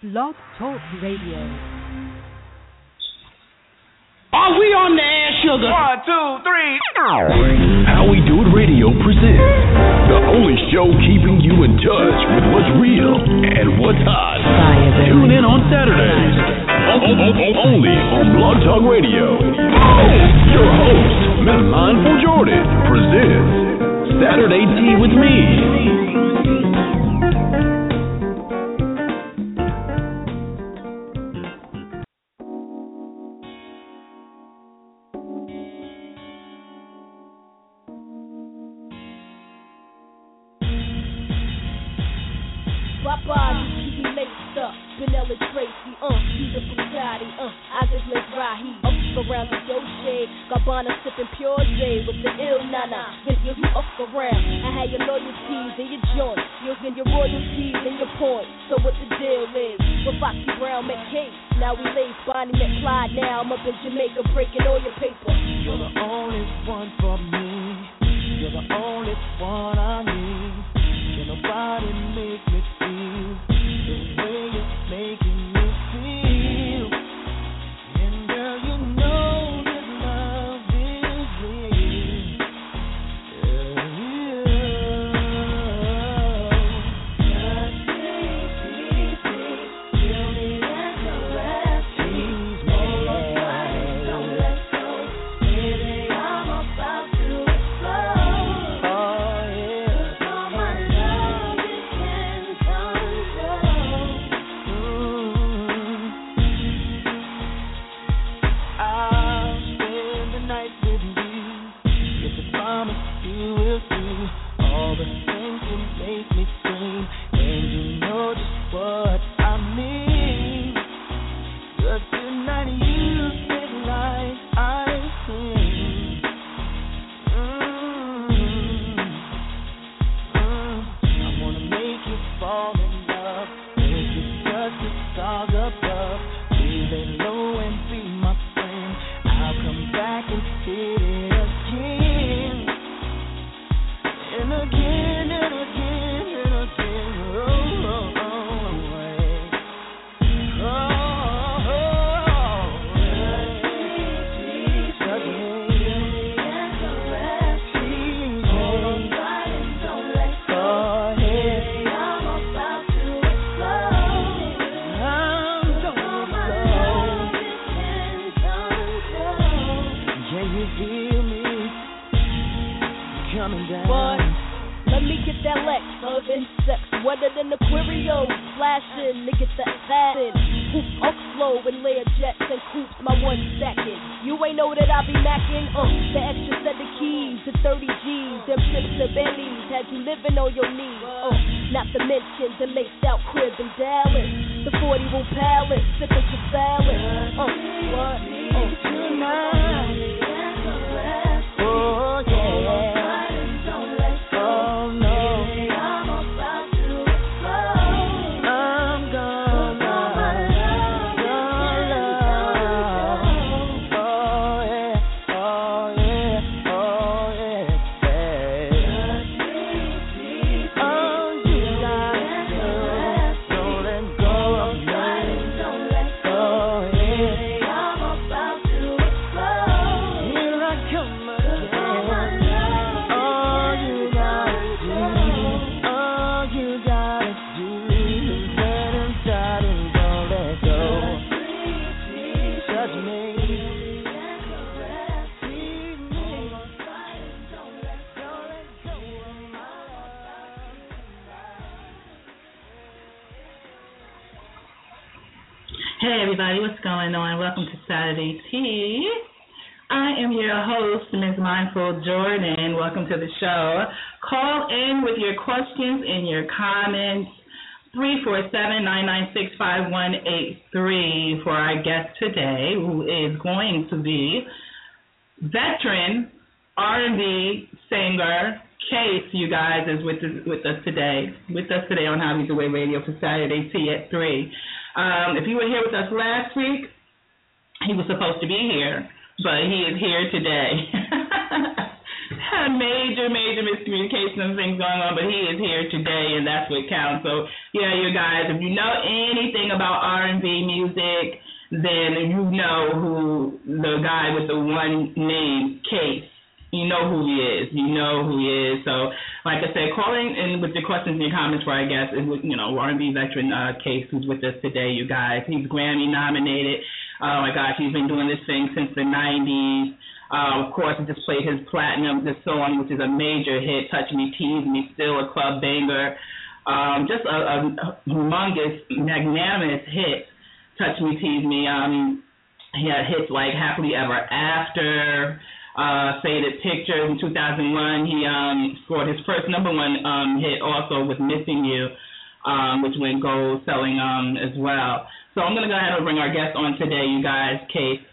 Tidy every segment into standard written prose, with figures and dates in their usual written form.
Blog Talk Radio. Are we on the air, sugar? 1, 2, 3. How We Do It Radio presents the only show keeping you in touch with what's real and what's hot. Tune in on Saturdays. Only on Blog Talk Radio. Your host, Ms. Mindful Jordan, presents Saturday Tea with Me. Gabbana sipping pure J with the ill nana. With you up around. I had your loyalties and your joints. You'll get your royalties and your points. So what the deal is? With Foxy Brown McCase. Now we lace Bonnie McClyde. Now I'm up in Jamaica breaking all your paper. You're the only one for me. You're the only one I need. Can nobody make me feel the way you're making me feel? And girl, you know Jordan. Welcome to the show. Call in with your questions and your comments. 347-996-5183 for our guest today, who is going to be veteran R&B singer Case. You guys is with us today on How We Do It Radio for Saturday Tea at 3. If you were here with us last week, he was supposed to be here, but he is here today. major miscommunication and things going on, but he is here today, and that's what counts. So, yeah, you guys, if you know anything about R&B music, then you know who the guy with the one name, Case. You know who he is. You know who he is. So, like I said, calling in with your questions and your comments for our guest is, R&B veteran Case, who's with us today, you guys. He's Grammy nominated. Oh, my gosh, he's been doing this thing since the 90s. Of course, I just played his Platinum, this song, which is a major hit, Touch Me, Tease Me, still a club banger. Just a humongous, magnanimous hit, Touch Me, Tease Me. He had hits like Happily Ever After, Faded Pictures. In 2001, he scored his first number one hit also with Missing You, which went gold selling as well. So I'm going to go ahead and bring our guest on today, you guys. Case.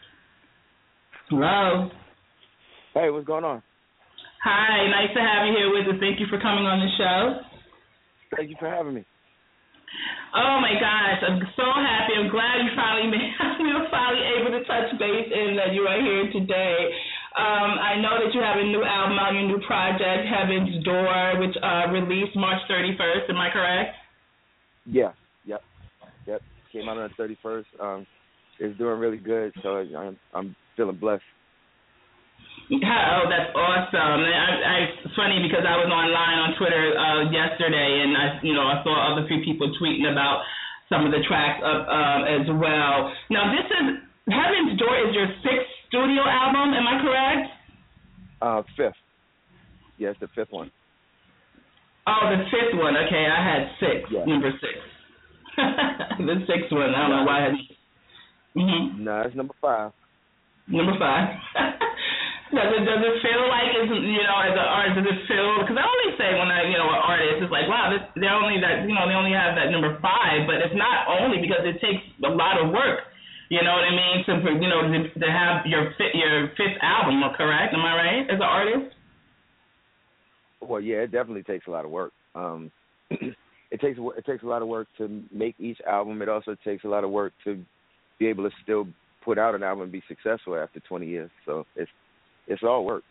Hello. Hey, what's going on? Hi, nice to have you here with us. Thank you for coming on the show. Thank you for having me. Oh my gosh, I'm so happy. I'm glad you were finally able to touch base and that you are here today. I know that you have a new album out, your new project, Heaven's Door, which released March 31st. Am I correct? Yeah. Yep. Came out on the 31st. It's doing really good, so I'm feeling blessed. Oh, that's awesome. It's funny because I was online on Twitter yesterday, and I saw other few people tweeting about some of the tracks up as well. Now, this is Heaven's Door is your 6th studio album. Am I correct? 5th. Yeah, it's the 5th one. Oh, the 5th one. Okay, I had 6. Yeah. Number 6. The 6th one. I don't know why I had. Mm-hmm. No, it's number 5. Number 5. Does it feel like as an artist? Does it feel? Because I always say when an artist is like, wow, they only have that number 5, but it's not only because it takes a lot of work. You know what I mean? To have your 5th album, correct? Am I right? As an artist? Well, yeah, it definitely takes a lot of work. It takes a lot of work to make each album. It also takes a lot of work to be able to still put out an album and be successful after 20 years. So it's all work.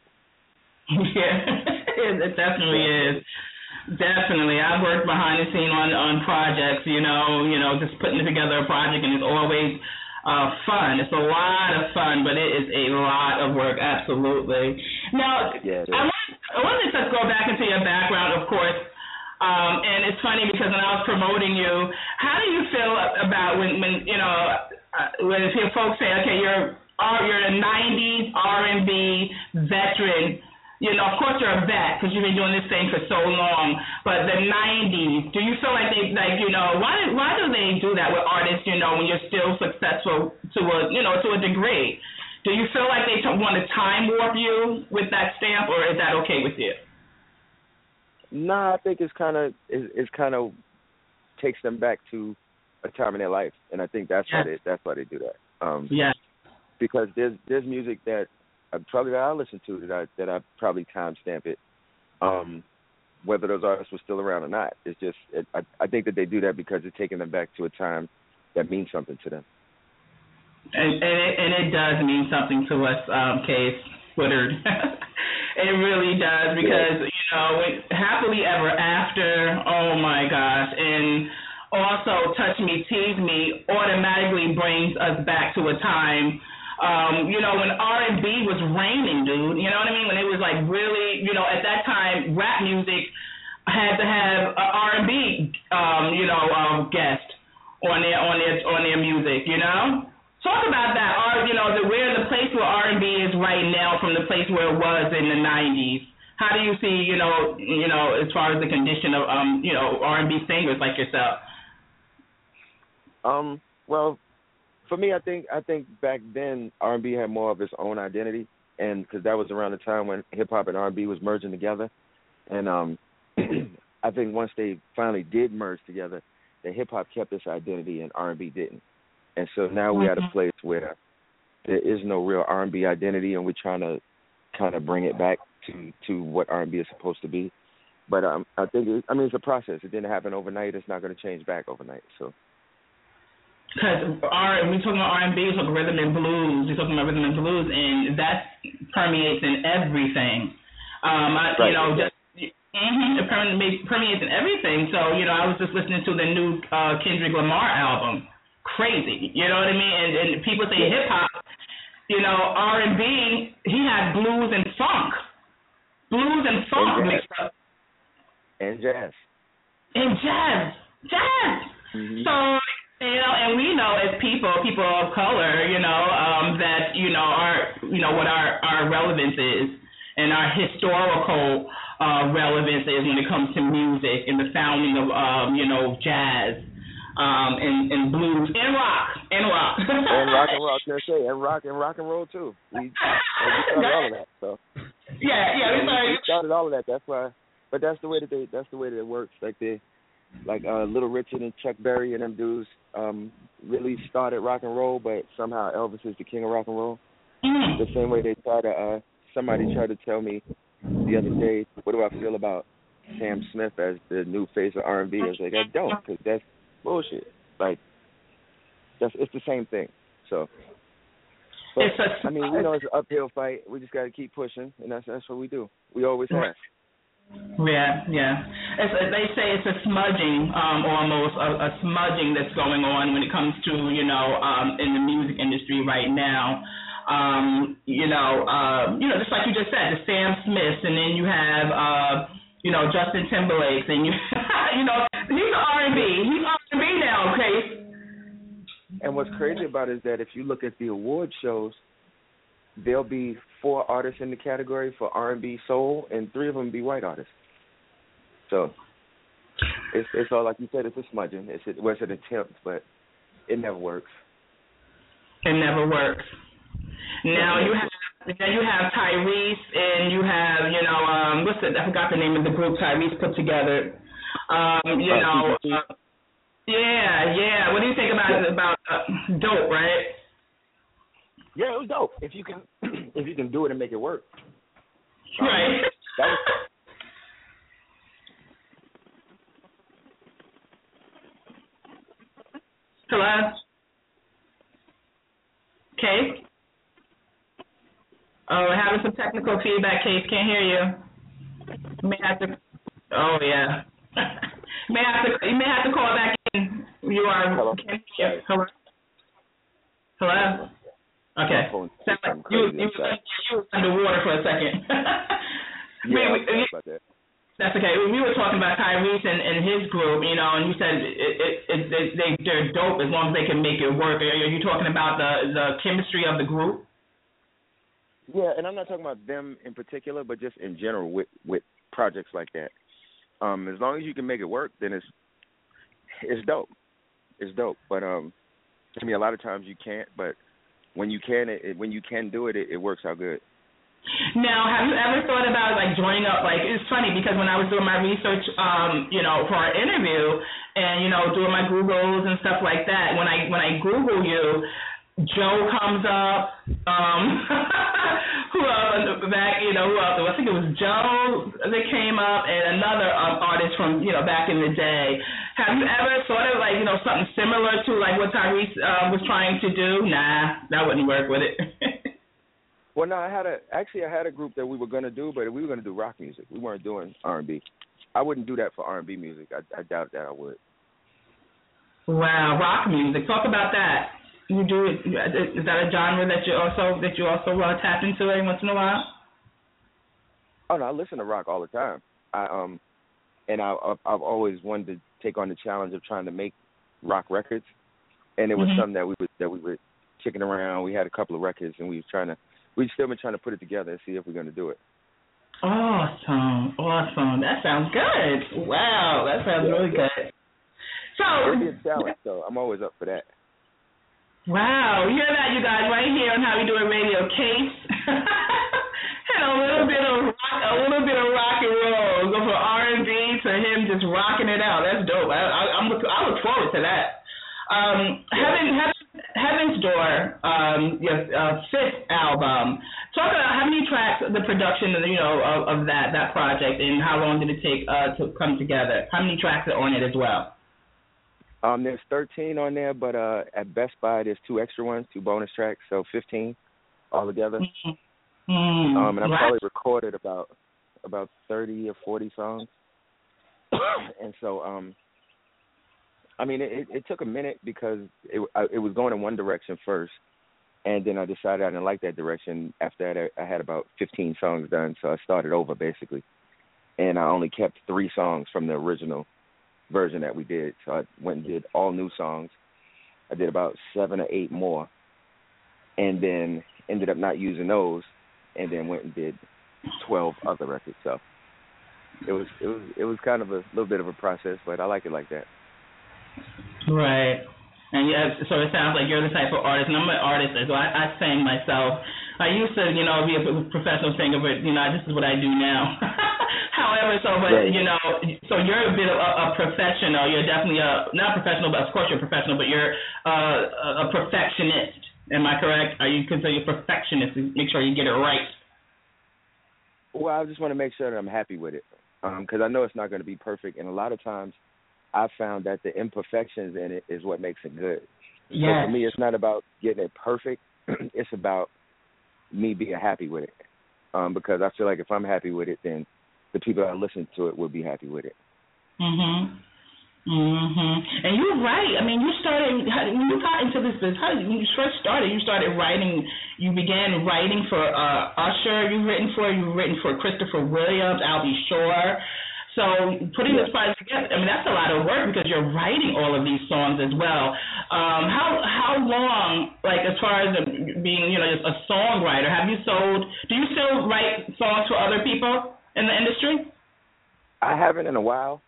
Yeah, it definitely is. Definitely. I've worked behind the scene on projects, just putting together a project, and it's always fun. It's a lot of fun, but it is a lot of work, absolutely. Now, I wanted to go back into your background, of course, and it's funny because when I was promoting you, how do you feel about when folks say, okay, you're a 90s R&B veteran. Of course you're a vet because you've been doing this thing for so long. But the 90s, do you feel like why do they do that with artists? When you're still successful to a degree, do you feel like they want to time warp you with that stamp, or is that okay with you? No, I think it's kind of takes them back to a time in their life, and I think that's why they do that. Because there's music that I listen to that I probably timestamp it, whether those artists were still around or not. It's just I think that they do that because it's taking them back to a time that means something to them. And it does mean something to us, Case Woodard. It really does because Happily Ever After. Oh my gosh, and also Touch Me, Tease Me automatically brings us back to a time. When R&B was reigning, dude, you know what I mean? When it was like really, at that time, rap music had to have a R&B, guest on their music, Talk about that, where the place where R&B is right now from the place where it was in the 90s. How do you see, as far as the condition of, R&B singers like yourself? Well, for me, I think back then R&B had more of its own identity, and because that was around the time when hip hop and R&B was merging together, and I think once they finally did merge together, the hip hop kept its identity and R&B didn't, and so now we're at a place where there is no real R&B identity, and we're trying to kind of bring it back to what R&B is supposed to be. But I think it's a process. It didn't happen overnight. It's not going to change back overnight. So. Because we're talking about R&B, we're talking rhythm and blues, and that permeates in everything. You know, just it permeates in everything. So, you know, I was just listening to the new Kendrick Lamar album. Crazy, you know what I mean? And people say hip hop, you know, R&B. He had blues and funk mixed up, and jazz. Mm-hmm. So, you know, and we know as people of color, you know, that, you know, what our relevance is and our historical relevance is when it comes to music and the founding of, you know, jazz and blues and rock. and rock and roll. I was gonna say, and rock and roll too. We started all of that. So we started all of that. That's why. But that's the way that it works. Like Little Richard and Chuck Berry and them dudes really started rock and roll, but somehow Elvis is the king of rock and roll. Mm-hmm. The same way they try to. Somebody tried to tell me the other day, what do I feel about Sam Smith as the new face of R&B? I was like, I don't, because that's bullshit. Like, it's the same thing. So, but, I mean, we know it's an uphill fight. We just got to keep pushing, and that's what we do. We always have. Yeah. They say it's a smudging, almost a smudging that's going on when it comes to, you know, in the music industry right now. Just like you just said, the Sam Smiths, and then you have, Justin Timberlake, and you know, he's R&B. He's R&B now, okay? And what's crazy about it is that if you look at the award shows, there'll be 4 artists in the category for R&B soul, and 3 of them be white artists. So it's all, like you said, it's a smudging. It's an attempt, but it never works. It never works. Now you have Tyrese, and you have, I forgot the name of the group Tyrese put together. Yeah. What do you think about Dope, right? Yeah, it was dope. If you can do it and make it work. Right. Hello? Case? Oh, we're having some technical feedback, Case. Can't hear you. You may have to. Oh, yeah. You may have to call back in. You are. Hello. Hello. Hello. Okay. You were underwater for a second. About that. That's okay. We were talking about Tyrese and his group, and you said they're dope as long as they can make it work. Are you talking about the chemistry of the group? Yeah, and I'm not talking about them in particular, but just in general with projects like that. As long as you can make it work, then it's dope. It's dope. But a lot of times you can't. But when you can do it, it works out good. Now, have you ever thought about joining up? It's funny because when I was doing my research, for our interview, and doing my Googles and stuff like that, when I Google you, Joe comes up. Who else back? Who else? I think it was Joe that came up, and another artist from back in the day. Have you ever thought of something similar to what Tyrese was trying to do? Nah, that wouldn't work with it. Well, no, I had a group that we were going to do, but we were going to do rock music. We weren't doing R&B. I wouldn't do that for R&B music. I doubt that I would. Wow, rock music. Talk about that. You do it? Is that a genre that you also tap into every once in a while? Oh no, I listen to rock all the time. I've always wanted to take on the challenge of trying to make rock records, and it was something that we were kicking around. We had a couple of records, and we've still been trying to put it together and see if we're going to do it. Awesome. That sounds good. Wow, that sounds really good. So it'll be a challenge, so I'm always up for that. Wow, you hear that, you guys, right here on How We Do It Radio. Case and a little bit of rock and roll. Go from R&B to him just rocking it out. That's dope. I look forward to that. Heaven's Door, your 5th album. Talk about how many tracks, the production, of that project, and how long did it take to come together? How many tracks are on it as well? There's 13 on there, but at Best Buy there's 2 extra ones, 2 bonus tracks, so 15 altogether. And I probably recorded about about 30 or 40 songs. And so, I mean, it took a minute because it was going in one direction first, and then I decided I didn't like that direction. After that, I had about 15 songs done, so I started over basically, and I only kept 3 songs from the original version that we did. So I went and did all new songs. I did about 7 or 8 more, and then ended up not using those, and then went and did 12 other records. So it was kind of a little bit of a process, but I like it like that. Right. And yeah, so it sounds like you're the type of artist, and I'm an artist as well. I sing myself. I used to, be a professional singer, but, this is what I do now. However, right. So you're a bit of a professional. You're definitely not professional, but of course you're professional, but you're a perfectionist. Am I correct? Are you considered a perfectionist and make sure you get it right? Well, I just want to make sure that I'm happy with it, because I know it's not going to be perfect, and a lot of times I found that the imperfections in it is what makes it good. Yes. So for me, it's not about getting it perfect. It's about me being happy with it, because I feel like if I'm happy with it, then the people that listen to it will be happy with it. And you're right. I mean, you got into this business. When you first started, you started writing. You began writing for Usher. You've written for Christopher Williams, Albie Shore. So putting this project together, I mean, that's a lot of work because you're writing all of these songs as well. How long, like as far as being, a songwriter, do you still write songs for other people in the industry? I haven't in a while.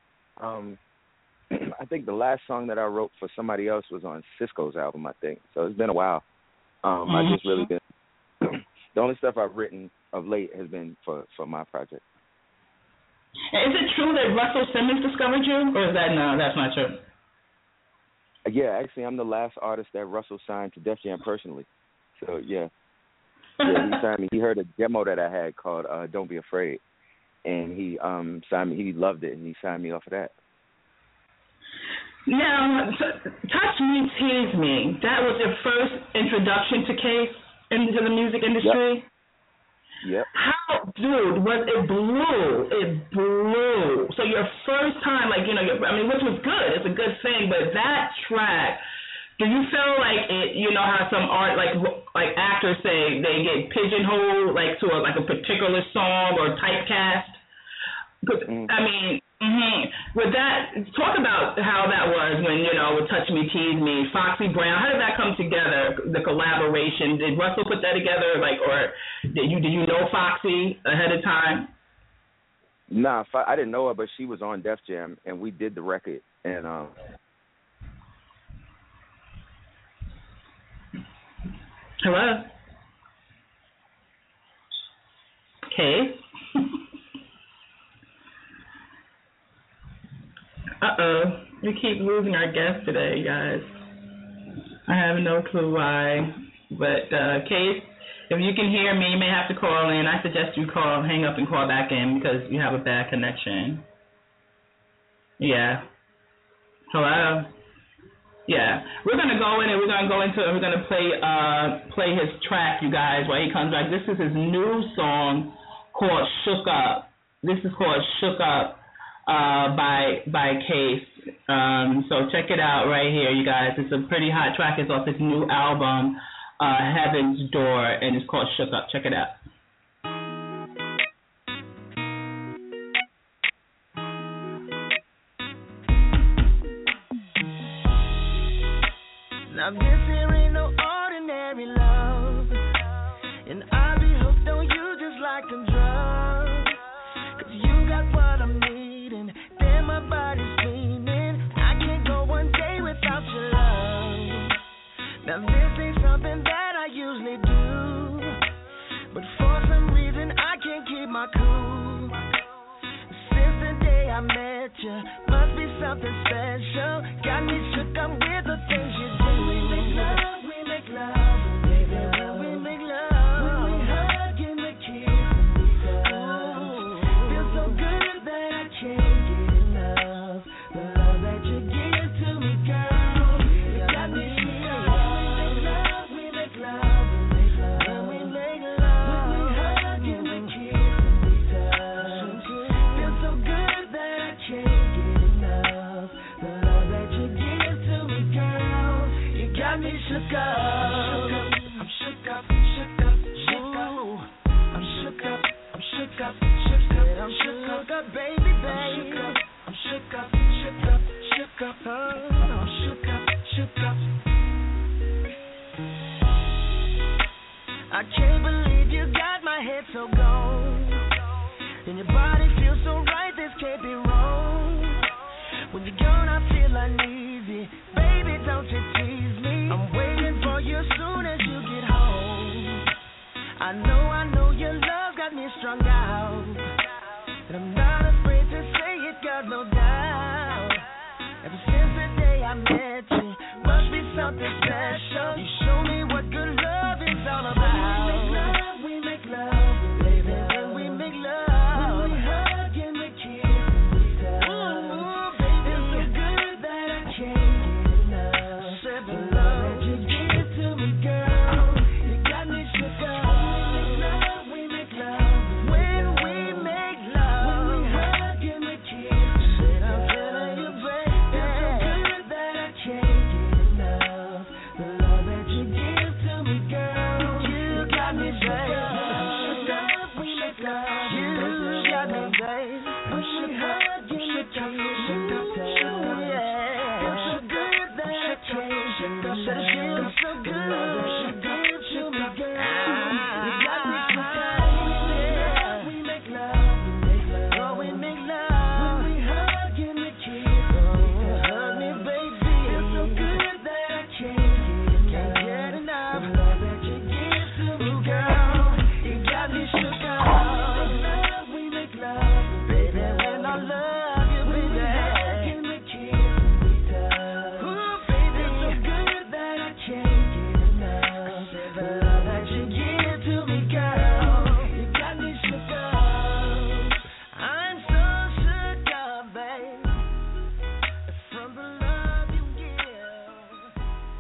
I think the last song that I wrote for somebody else was on Cisco's album, I think. So it's been a while. I just really been, the only stuff I've written of late has been for my project. Is it true that Russell Simmons discovered you, or is that no? That's not true. Yeah, actually, I'm the last artist that Russell signed to Def Jam personally. So yeah, he signed me. He heard a demo that I had called "Don't Be Afraid," and he signed me. He loved it, and he signed me off of that. Now, Touch Me, Tease Me. That was your first introduction to Case into the music industry. Yep. It blew. So your first time, which was good. It's a good thing, but that track, do you feel like it? How some art, like actors say, they get pigeonholed, to a particular song or typecast. With that, talk about how that was when, with Touch Me, Tease Me, Foxy Brown. How did that come together, the collaboration? Did Russell put that together, or did you know Foxy ahead of time? Nah, I didn't know her, but she was on Def Jam, and we did the record. And hello? Okay. We keep losing our guests today, guys. I have no clue why. But, Case, if you can hear me, you may have to call in. I suggest you hang up and call back in because you have a bad connection. Yeah. Hello? Yeah. We're going to go in and we're going to play his track, you guys, while he comes back. This is his new song called Shook Up. This is called Shook Up. By Case. So check it out right here, you guys. It's a pretty hot track. It's off his new album, Heaven's Door, and it's called Shook Up. Check it out. Now this here ain't no ordinary love, and I be hooked on you just like them drugs, 'cause you got what I'm needing, then my body's screaming, I can't go one day without your love. Now this ain't something that I usually do, but for some reason I can't keep my cool. Since the day I met you, must be something special, got me shook up with the things you do. We make love, we make love, we make love, when we hug and we kiss and we touch. Feels so good that I can't get enough. The love that you give to me, girl, you got me shook up. We make love, we make love, we make love, when we hug and we kiss and we touch. got me shook up. I'm shook up, shook up, shook up. I'm shook up, I'm shook up, shook up. I'm shook up, baby, baby. I'm shook up, shook up, shook up. I'm shook up, shook up. I can't believe you got my head so gone. And your body feels so right, this can't be wrong. When you're gone, I feel uneasy. Baby, don't you tease me. I'm waiting for you soon as you get home. I know your love got me strung out. And I'm not afraid to say it, got no doubt. Ever since the day I met you, must be something special. You show me what good love is all about. We make love, baby, when we make love. When we hug and we kiss and we touch. Ooh, baby, it's so good that I can't get enough. Said the love that you give to me, girl, you got me shook up. We make love, when we make love. When we hug and we kiss. Said I'm telling you, baby, it's so good that I can't get enough. The love that you give to me, girl, you got me, baby. We make love, you got me, baby. When we hug and we kiss, yeah. It's so good that I can't get enough. Said it feels so good. You give to me, girl. You got me shook up. We make love, oh, we make love. When we hug and we kiss, hug me, baby. It's so good that I can't get enough. The love that you give to me, girl, you got me shook up. We make love, baby, when I love you, baby. Hug and we kiss and we touch. Ooh, baby, it's so good that I can't get enough. The love that you give to me, girl, you got me shook up. I'm so shook up, babe, from the love you give.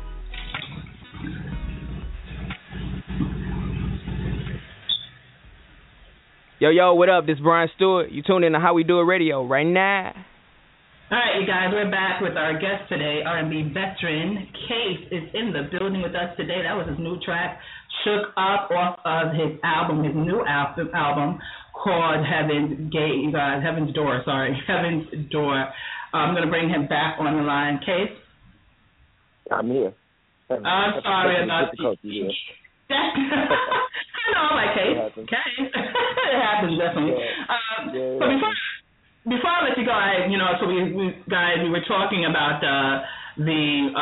Yo, what up? This is Brian Stewart. You tune in to How We Do It Radio right now. All right, you guys, we're back with our guest today, R&B veteran Case is in the building with us today. That was his new track, Shook Up, off of his album, his new album called Heaven's Door. I'm going to bring him back on the line. Case? I'm here. I'm sorry about you. I know, like Case. Case. It happens, definitely. So before I let you go, we were talking about the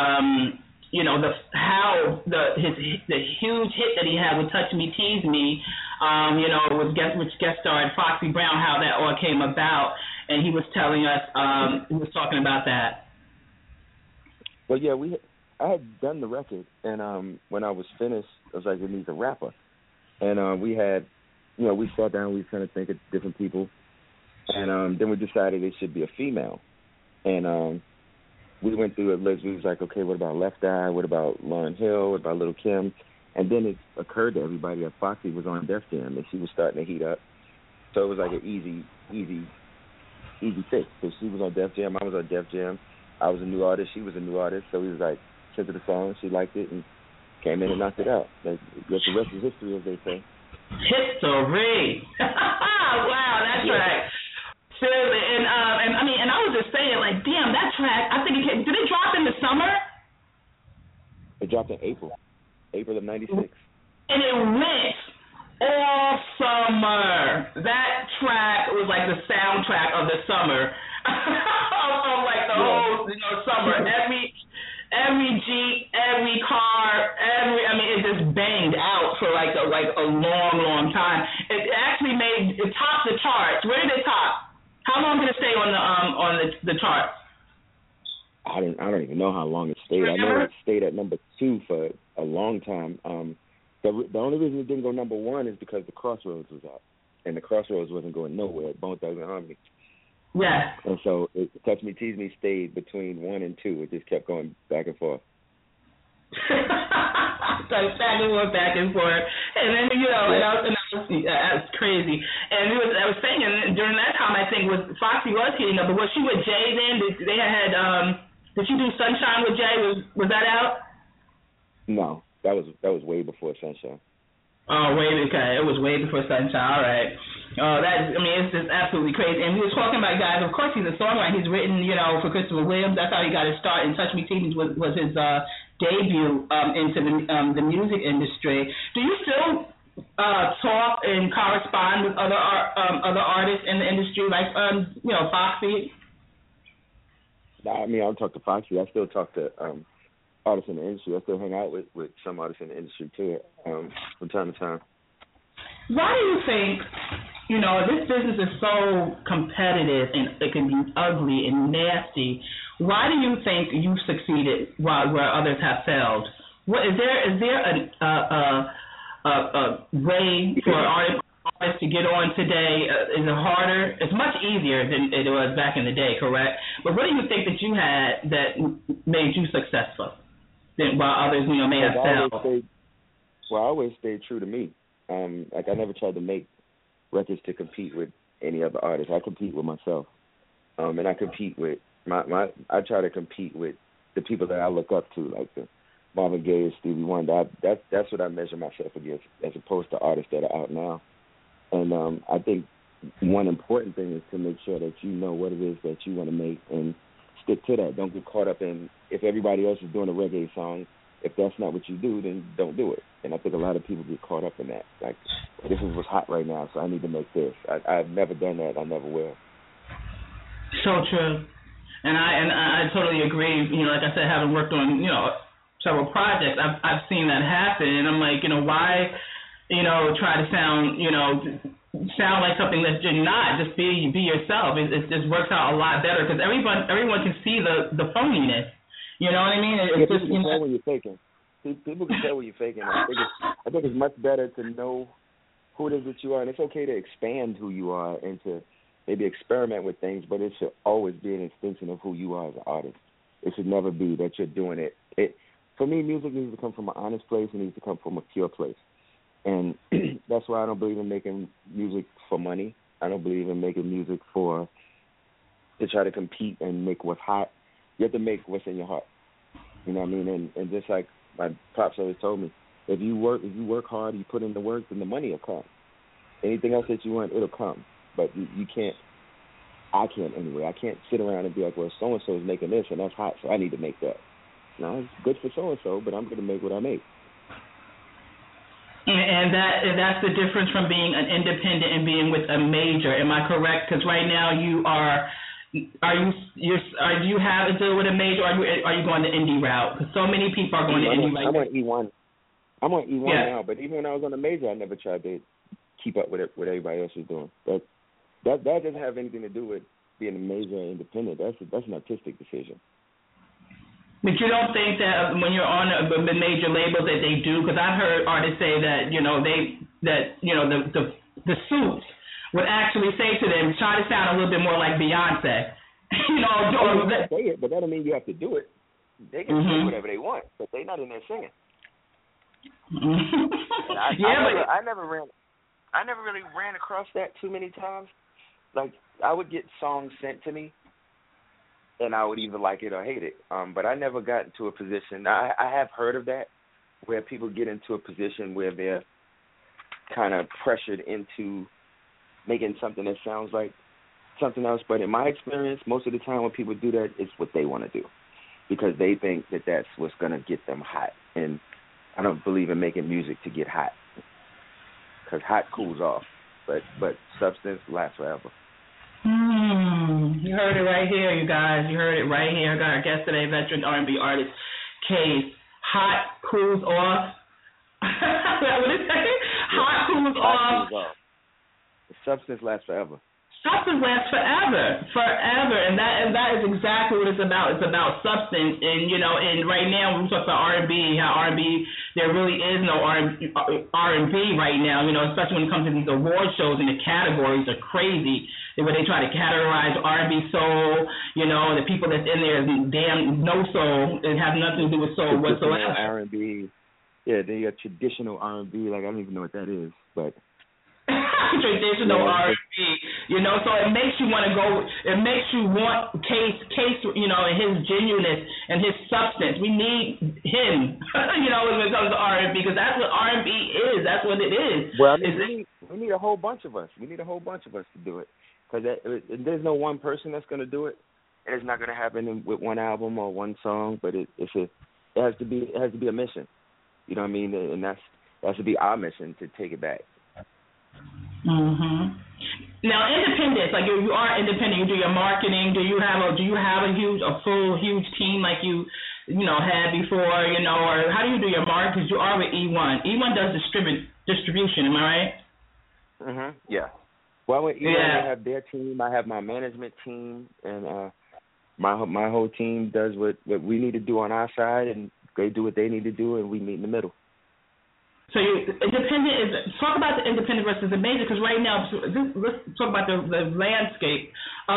huge hit that he had with Touch Me, Tease Me, which guest starred Foxy Brown, how that all came about, and he was telling us, he was talking about that. Well, yeah, I had done the record, and when I was finished, I was like, it needs a rapper. And we had, we sat down, we kind of think of different people, and then we decided it should be a female. And we went through a list. We was like, okay, what about Left Eye? What about Lauryn Hill? What about Lil' Kim? And then it occurred to everybody that Foxy was on Def Jam, and she was starting to heat up. So it was like an easy fix. So she was on Def Jam, I was on Def Jam. I was a new artist, she was a new artist. So we was like, sent her the song, she liked it, and came in and knocked it out. Like, the rest is history, as they say. History. Wow, that's right. Seriously, and I was just saying, like, damn, that track. I think did it drop in the summer? It dropped in April of '96. And it went all summer. That track was like the soundtrack of the summer, of like the whole summer. Every Jeep, every car, it just banged out for like a long time. It actually it topped the charts. Where did it top? How long did it stay on the charts? I don't even know how long it stayed. I know it stayed at number 2 for a long time. The only reason it didn't go number 1 is because the Crossroads was out, and the Crossroads wasn't going nowhere. Bone Thugs and Harmony. Yeah. And so Touch Me, Tease Me stayed between 1 and 2. It just kept going back and forth. So back and forth, and then that's crazy. And I was saying, and during that time, I think Foxy was heating up. But was she with Jay then? Did you do Sunshine with Jay? Was that out? No, that was way before Sunshine. Oh, okay. It was way before Sunshine. All right. It's just absolutely crazy. And we were talking about guys. Of course, he's a songwriter. He's written, for Christopher Williams. That's how he got his start. And Touch Me Teenies was his debut into the music industry. Do you still talk and correspond with other artists in the industry, like Foxy? I mean, I don't talk to Foxy. I still talk to artists in the industry. I still hang out with some artists in the industry too, from time to time. Why do you think, this business is so competitive and it can be ugly and nasty? Why do you think you've succeeded where others have failed? Is there a way for artists to get on today? Is it harder? It's much easier than it was back in the day, correct? But what do you think that you had that made you successful? While others, may have failed. I always stayed true to me. I never tried to make records to compete with any other artist. I compete with myself, and I compete with I try to compete with the people that I look up to, like the Marvin Gaye, Stevie Wonder. That's what I measure myself against, as opposed to artists that are out now. And I think one important thing is to make sure that you know what it is that you want to make and stick to that. Don't get caught up in, if everybody else is doing a reggae song, if that's not what you do, then don't do it. And I think a lot of people get caught up in that. Like, this is what's hot right now, so I need to make this. I've never done that. I never will. So true. And I totally agree. Like I said, having worked on, several projects, I've seen that happen. And I'm like, why, try to sound like something that you're not. Just be yourself. It just works out a lot better because everyone can see the phoniness. You know what I mean? It's just, people can tell when you're faking. People can tell when you're faking. I think it's much better to know who it is that you are, and it's okay to expand who you are and to maybe experiment with things, but it should always be an extension of who you are as an artist. It should never be that you're doing it. For me, music needs to come from an honest place. It needs to come from a pure place. And that's why I don't believe in making music for money. I don't believe in making music to try to compete and make what's hot. You have to make what's in your heart. You know what I mean? And just like my pops always told me, if you work hard, you put in the work, then the money will come. Anything else that you want, it'll come. But you can't. I can't anyway. I can't sit around and be like, well, so and so is making this and that's hot, so I need to make that. No, it's good for so and so, but I'm going to make what I make. And that's the difference from being an independent and being with a major. Am I correct? Because right now you are. Do you have a deal with a major, or are you going the indie route? Because so many people are going to indie right now. I'm on E1 now, but even when I was on the major, I never tried to keep up with what everybody else was doing. But that doesn't have anything to do with being a major or independent. That's an artistic decision. But you don't think that when you're on a major label that they do? Because I've heard artists say that the suits would actually say to them, try to sound a little bit more like Beyonce. They say it, but that don't mean you have to do it. They can say whatever they want, but they're not in there singing. I never really ran across that too many times. Like, I would get songs sent to me, and I would either like it or hate it. But I never got into a position. I have heard of that, where people get into a position where they're kind of pressured into making something that sounds like something else. But in my experience, most of the time when people do that, it's what they want to do, because they think that that's what's going to get them hot. And I don't believe in making music to get hot, because hot cools off, but substance lasts forever. You heard it right here, you guys. You heard it right here. I got our guest today, veteran R&B artist, Case. Hot cools off. Is that what it says? Hot cools off. The substance lasts forever. Substance lasts forever, and that is exactly what it's about. It's about substance, and and right now when we talk about R&B, how R&B, there really is no R&B right now. Especially when it comes to these award shows, and the categories are crazy. Where they try to categorize R&B soul, the people that's in there is damn no soul. It has nothing to do with soul whatsoever. R&B, yeah, they got traditional R&B. Like, I don't even know what that is, but traditional R&B, you know, so it makes you want to go, it makes you want Case, you know, and his genuineness and his substance. We need him, you know, when it comes to R&B, because that's what R&B is. That's what it is. Well, I mean, we need a whole bunch of us. We need a whole bunch of us to do it, because there's no one person that's going to do it. And it's not going to happen with one album or one song, but it has to be a mission. You know what I mean? And that has to be our mission to take it back. Mhm. Now, independence, like you are independent. You do your marketing. Do you have a huge team like you had before? You know, or how do you do your marketing? Because you are with E1. E1 does distribution. Am I right? Mhm. Yeah. Well, with E1, they have their team. I have my management team, and my whole team does what we need to do on our side, and they do what they need to do, and we meet in the middle. So talk about the independent versus the major, because right now, let's talk about the landscape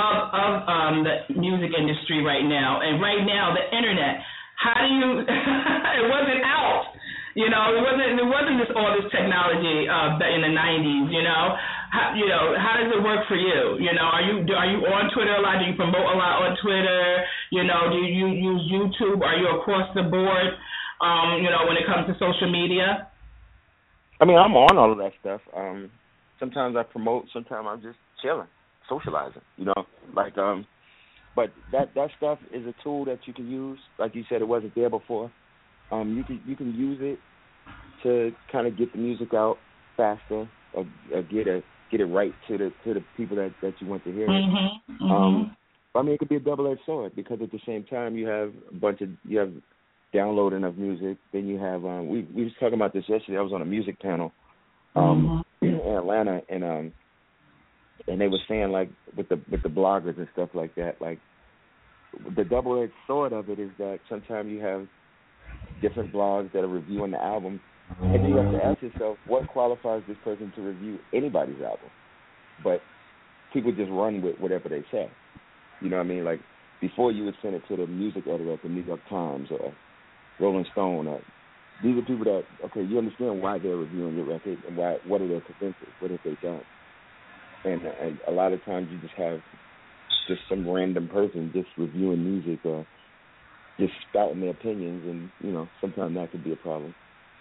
of the music industry right now. And right now, the internet, how do you, it wasn't out, you know, it wasn't all this technology in the 90s, you know. How does it work for you? You know, are you on Twitter a lot? Do you promote a lot on Twitter? You know, do you use YouTube? Are you across the board, when it comes to social media? I mean, I'm on all of that stuff. Sometimes I promote, sometimes I'm just chilling, socializing, you know. Like, but that stuff is a tool that you can use. Like you said, it wasn't there before. You can use it to kind of get the music out faster, or get it right to the people that you want to hear it. Mm-hmm. Mm-hmm. I mean, it could be a double-edged sword, because at the same time you have downloading of music. Then you have we was talking about this yesterday. I was on a music panel in Atlanta, and they were saying, like, with the bloggers and stuff like that, like, the double-edged sword of it is that sometimes you have different blogs that are reviewing the album, and then you have to ask yourself, what qualifies this person to review anybody's album? But people just run with whatever they say. You know what I mean? Like, before, you would send it to the music editor at the New York Times or Rolling Stone. These are people that, okay, you understand why they're reviewing your record and what are their credentials, what have they done. And a lot of times you just have just some random person just reviewing music or just spouting their opinions, and, you know, sometimes that could be a problem.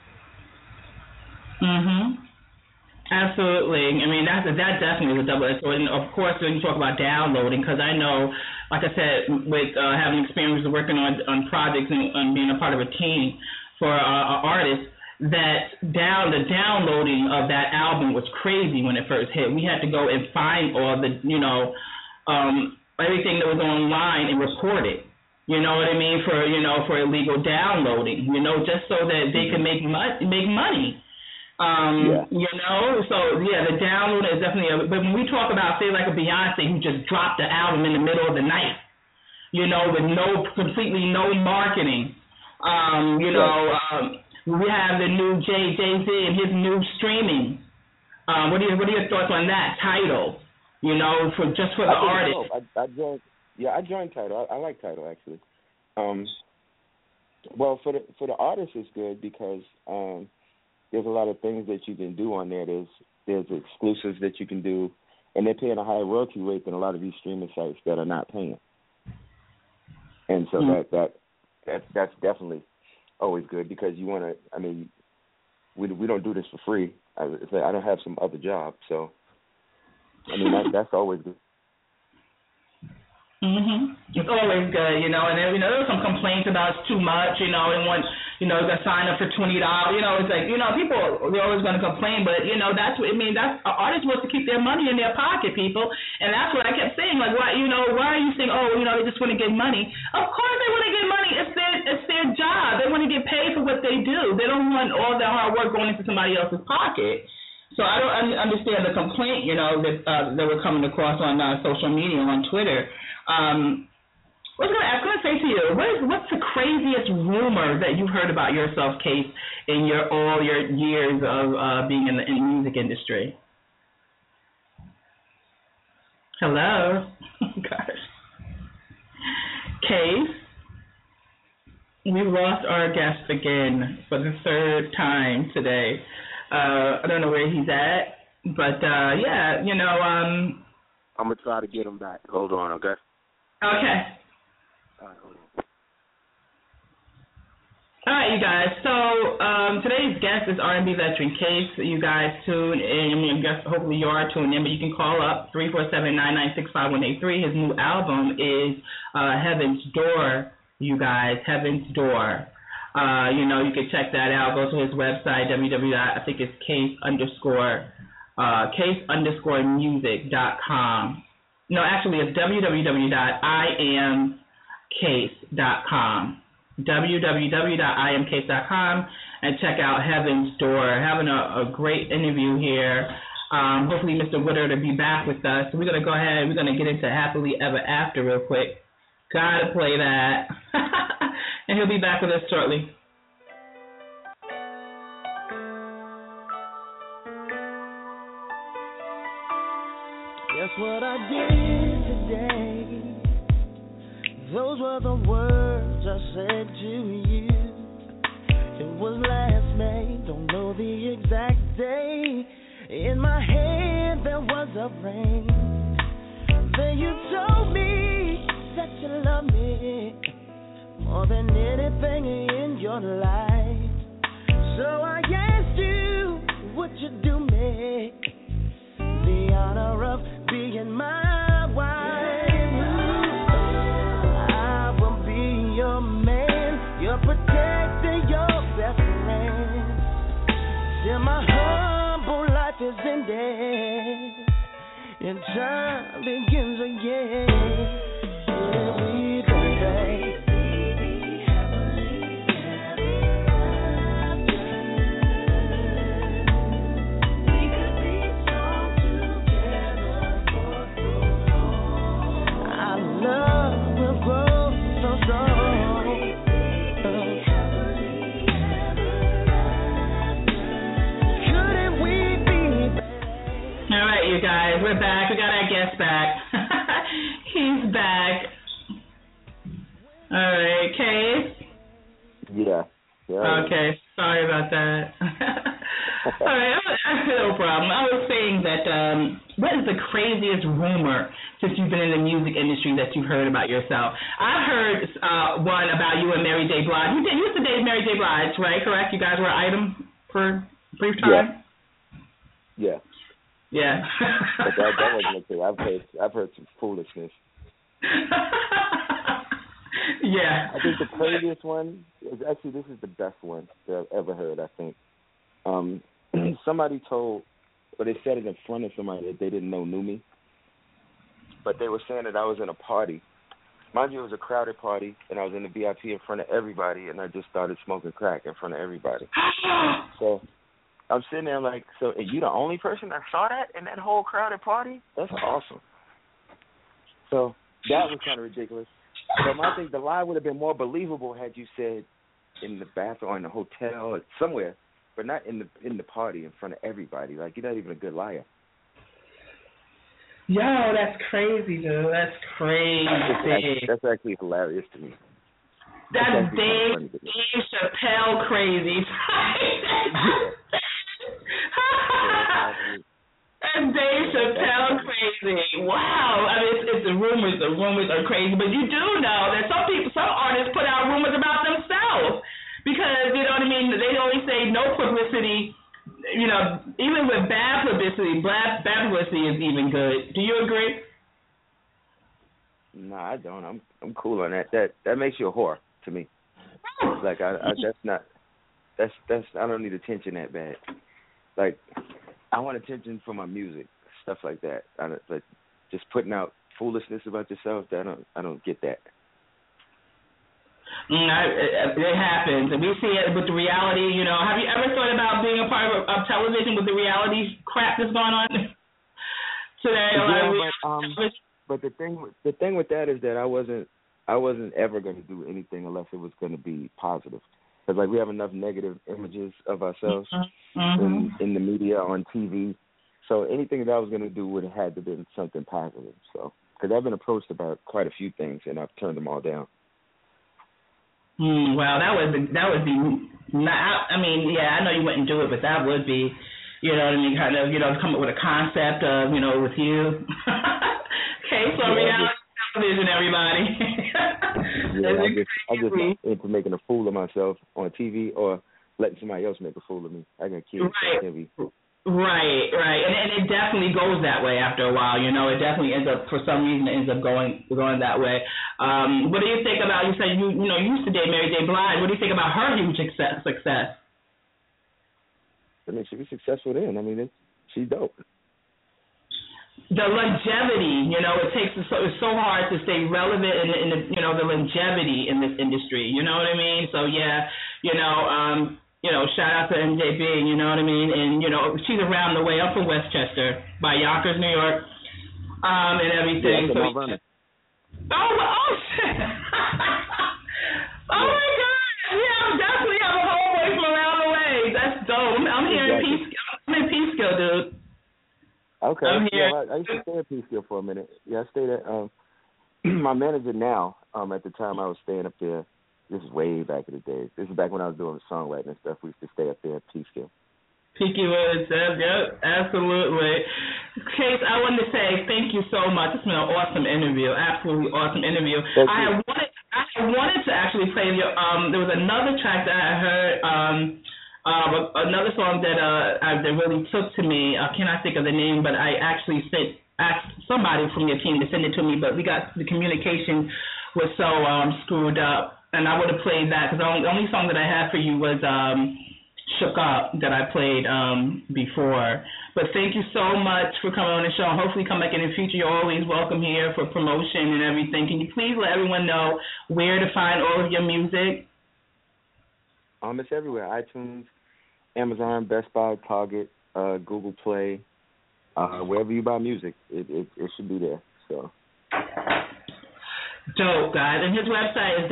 Mhm. Absolutely. I mean, that definitely is a double-edged sword. And of course, when you talk about downloading, because I know, like I said, with having experience working on projects and being a part of a team for artists, that the downloading of that album was crazy when it first hit. We had to go and find all the, everything that was online and record it. You know what I mean? For illegal downloading. You know, just so that they can make money. The download is definitely but when we talk about, say, like a Beyonce who just dropped the album in the middle of the night, you know, with completely no marketing, we have the new Jay-Z and his new streaming. What are your thoughts on that? Tidal, you know, for the artist. I joined Tidal. I like Tidal, actually. Well, for the artist, it's good because there's a lot of things that you can do on there. There's exclusives that you can do, and they're paying a higher royalty rate than a lot of these streaming sites that are not paying. And so that's definitely always good, because you want to. I mean, we don't do this for free. I don't have some other job, so I mean that's always good. Mhm. It's always good, you know. And then, there's some complaints about it's too much, and one, to sign up for $20. It's like, people they're always going to complain, but that's what I mean. That's artists want to keep their money in their pocket, people, and that's what I kept saying. Like, why are you saying, they just want to get money? Of course they want to get money. It's their job. They want to get paid for what they do. They don't want all their hard work going into somebody else's pocket. So I don't understand the complaint, that we're coming across on social media, on Twitter. I was going to say to you, what's the craziest rumor that you've heard about yourself, Case, in all your years of being in the music industry? Hello? Gosh. Case, we lost our guest again for the third time today. I don't know where he's at. But yeah, you know. I'm gonna try to get him back. Hold on, okay? Okay. All right, hold on. All right, you guys. So today's guest is R&B veteran Case. You guys tune in. I mean, I guess hopefully you are tuned in, but you can call up 347-996-5183. His new album is Heaven's Door. You guys, Heaven's Door. You know, you can check that out. Go to his website, case_music.com. No, actually, it's www.iamcase.com. www.iamcase.com and check out Heaven's Door. Having a great interview here. Hopefully Mr. Woodard will be back with us. So we're going to go ahead. We're going to get into Happily Ever After real quick. Gotta play that. And he'll be back with us shortly. Guess what I did today? Those were the words I said to you. It was last May, don't know the exact day. In my hand there was a ring. Then you told me that you love me more than anything in your life. So I asked you, would you do me the honor of being my wife? I will be your man, your protector, your best friend. Till my humble life is ended and time begins again. Will we, baby? You guys, we're back. We got our guest back. He's back. All right, Case? Yeah. Okay, sorry about that. All right, no problem. I was saying that what is the craziest rumor since you've been in the music industry that you've heard about yourself? I've heard one about you and Mary J. Blige. You used to date Mary J. Blige, right? Correct? You guys were an item for a brief time? Yeah. Yeah. But that wasn't okay. I've heard some foolishness. Yeah. I think the craziest one is actually, this is the best one that I've ever heard, I think. Somebody told, but they said it in front of somebody that they didn't know knew me. But they were saying that I was in a party. Mind you, it was a crowded party, and I was in the VIP in front of everybody, and I just started smoking crack in front of everybody. So I'm sitting there like, so are you the only person that saw that in that whole crowded party? That's awesome. So that was kind of ridiculous. But I think the lie would have been more believable had you said in the bathroom or in the hotel or somewhere, but not in the party in front of everybody. Like, you're not even a good liar. Yo, that's crazy, dude. That's crazy. That's actually hilarious to me. That's Dave Chappelle crazy. That's Dave Chappelle crazy. Wow. I mean, it's the rumors. The rumors are crazy, but you do know that some artists put out rumors about themselves because, you know what I mean, they always say no publicity. You know, even with bad publicity is even good. Do you agree? No, I don't. I'm cool on that. That makes you a whore to me. Like that's I don't need attention that bad. Like, I want attention for my music, stuff like that. Like just putting out foolishness about yourself. I don't get that. It happens, and we see it with the reality. You know, have you ever thought about being a part of television with the reality crap that's going on today? Yeah, but the thing with that is that I wasn't ever going to do anything unless it was going to be positive. Because like we have enough negative images of ourselves in the media, on TV. So anything that I was going to do would have had to been something positive. So because I've been approached about quite a few things and I've turned them all down. Well, that would be. I mean, yeah, I know you wouldn't do it, but that would be you know what I mean, kind of, come up with a concept of, with you. Okay, so reality television, everybody. I just into making a fool of myself on TV or letting somebody else make a fool of me. I got kids. Right, and it definitely goes that way after a while. It definitely ends up, for some reason, it ends up going that way. What do you think about? You said you used to date Mary J. Blige. What do you think about her huge success? I mean, she was successful then. I mean, she's dope. The longevity, it takes it's so hard to stay relevant in the the longevity in this industry. You know what I mean? So yeah, shout out to MJB. You know what I mean? And she's around the way. I'm from Westchester, by Yonkers, New York, and everything. Yeah, oh shit! Oh my God! Yeah, I definitely have a homeboy from around the way. That's dope. I'm here in Peekskill. I'm in Peekskill, dude. Okay. Yeah, I used to stay at Peekskill for a minute. Yeah, I stayed at my manager now. At the time I was staying up there. This is way back in the day. This is back when I was doing songwriting and stuff. We used to stay up there at Peekskill. Peaky Woods, yep, absolutely. Case, I wanted to say thank you so much. It's been an awesome interview, absolutely awesome interview. I wanted to actually play your. There was another track that I heard. Another song that really took to me. I cannot think of the name, but I actually asked somebody from your team to send it to me, but the communication was so screwed up, and I would have played that because the only song that I had for you was Shook Up that I played before. But thank you so much for coming on the show. Hopefully come back in the future. You're always welcome here for promotion and everything. Can you please let everyone know where to find all of your music? It's everywhere. iTunes, Amazon, Best Buy, Target, Google Play, wherever you buy music, it should be there. So. Dope, guys. And his website is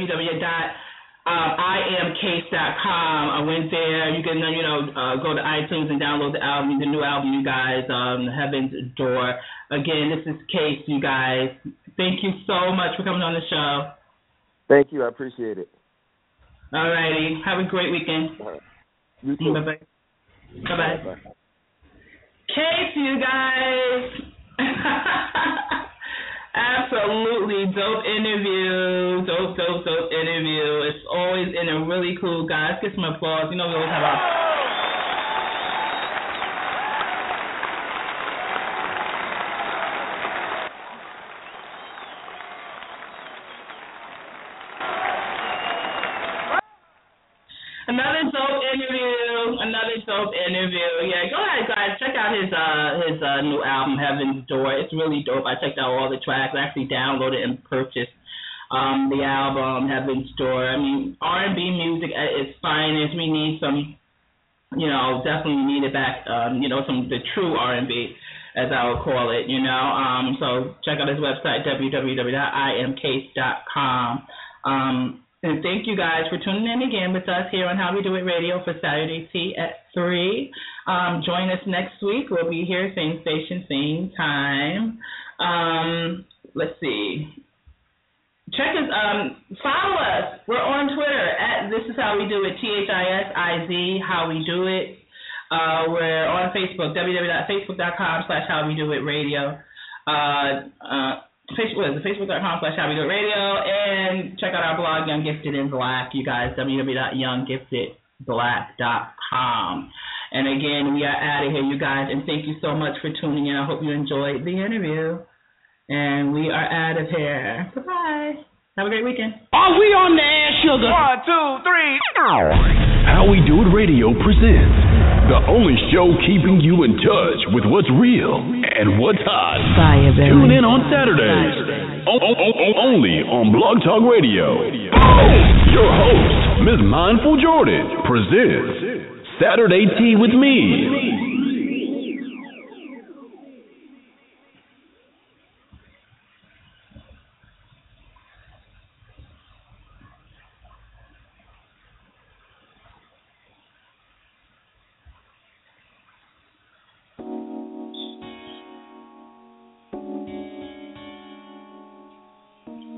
www.iamcase.com. I went there. You can, go to iTunes and download the album, the new album, you guys, Heaven's Door. Again, this is Case, you guys. Thank you so much for coming on the show. Thank you. I appreciate it. All righty. Have a great weekend. All right. You too. Bye-bye. Bye-bye. Case, you guys. Absolutely dope interview. Dope interview. It's always in a really cool, guys. Get some applause. We always have our... Another dope interview. Yeah, go ahead, guys. Check out his new album, Heaven's Door. It's really dope. I checked out all the tracks. I actually downloaded and purchased the album, Heaven's Door. I mean, R&B music at its finest. We need some, definitely need it back, the true R&B, as I would call it, So check out his website, www.iamcase.com. And thank you guys for tuning in again with us here on How We Do It Radio for Saturday Tea at 3. Join us next week. We'll be here, same station, same time. Let's see. Check us. Follow us. We're on Twitter at This Is How We Do It, THISIZ, How We Do It. We're on Facebook, www.facebook.com/HowWeDoItRadio. Facebook.com/HowWeDoItRadio, and check out our blog, Young Gifted in Black, you guys, www.younggiftedblack.com. And again, we are out of here, you guys, and thank you so much for tuning in. I hope you enjoyed the interview, and we are out of here. Bye-bye. Have a great weekend. Are we on the air, sugar? 1, 2, 3. How We Do It Radio presents the only show keeping you in touch with what's real and what's hot. Tune in on Saturdays. Only on Blog Talk Radio. Your host, Ms. Mindful Jordan, presents Saturday Tea with Me.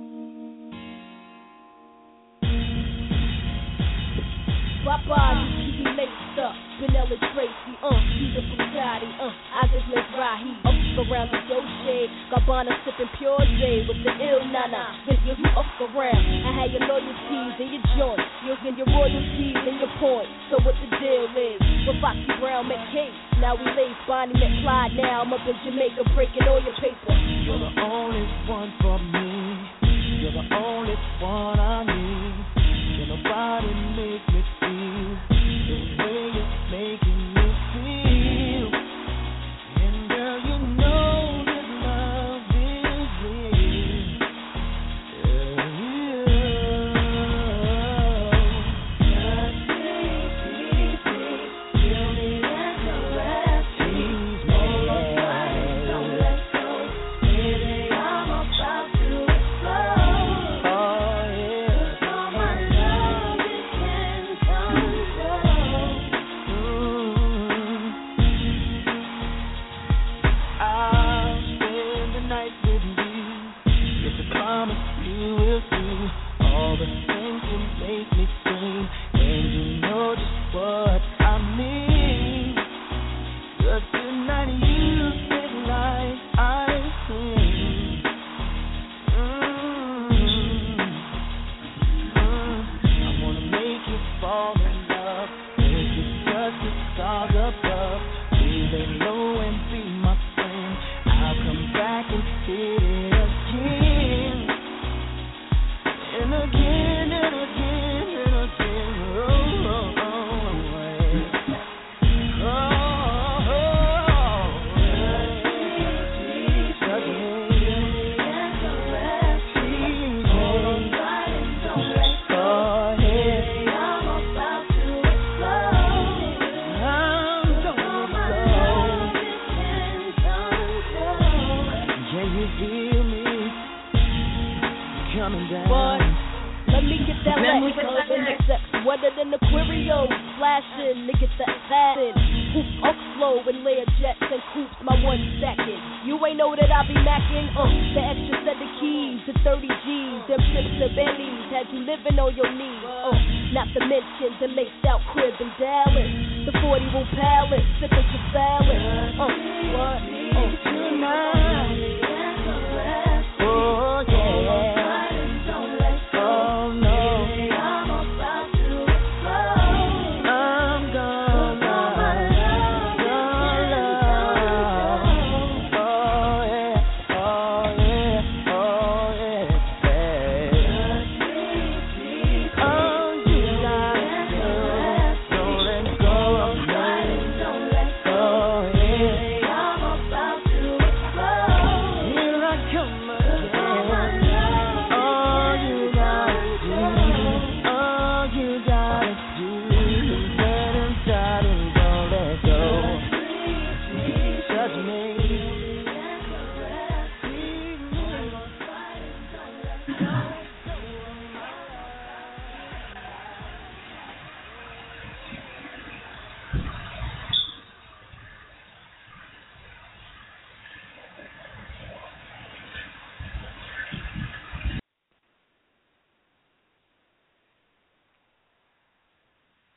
Papa, he laced up. Vanilla Tracy, he's a Bugatti, I just live right. He up around the Dolce, Gabbana sipping Pure J with the ill nana. Then you up around, I had your loyalties and your joint, you'll get your royalties and your points. So what the deal is? With Foxy Brown McCase, now we lace Bonnie McFly. Now I'm up in Jamaica breaking all your paper. You're the only one for me. You're the only one I need. Can nobody make me feel the way you're making me feel? And girl, you know that love is real. Just please, feel me and caress. Tease me, don't let go. Baby, I'm about to explode. Oh yeah, all my love it can control. I'll spend the night with you. It's a promise you will do all the things you make me sing, and you know just what I mean. 'Cause tonight you feel like I sing. I wanna make you fall in love, make you touch the stars above. Be lay low and be my friend. I'll come back and hit it again. And again and again and again. Oh, oh, oh, yeah. Oh, oh, please, again. Please, go ahead. I'm about to explode. I'm gonna explode. Yeah, you feel me coming down. Boy, let me get that Lex, cause in the sex wetter than Aquario, flashing, nigga that satin, hoop up slow and layer jets and coops my 1 second. You ain't know that I be macking, the extra set of keys, the 30 G's, them trips to Bentley's, had you living on your knees, not to mention the laced out crib in Dallas, the 40 room palace, sipping to salad, what, tonight, oh.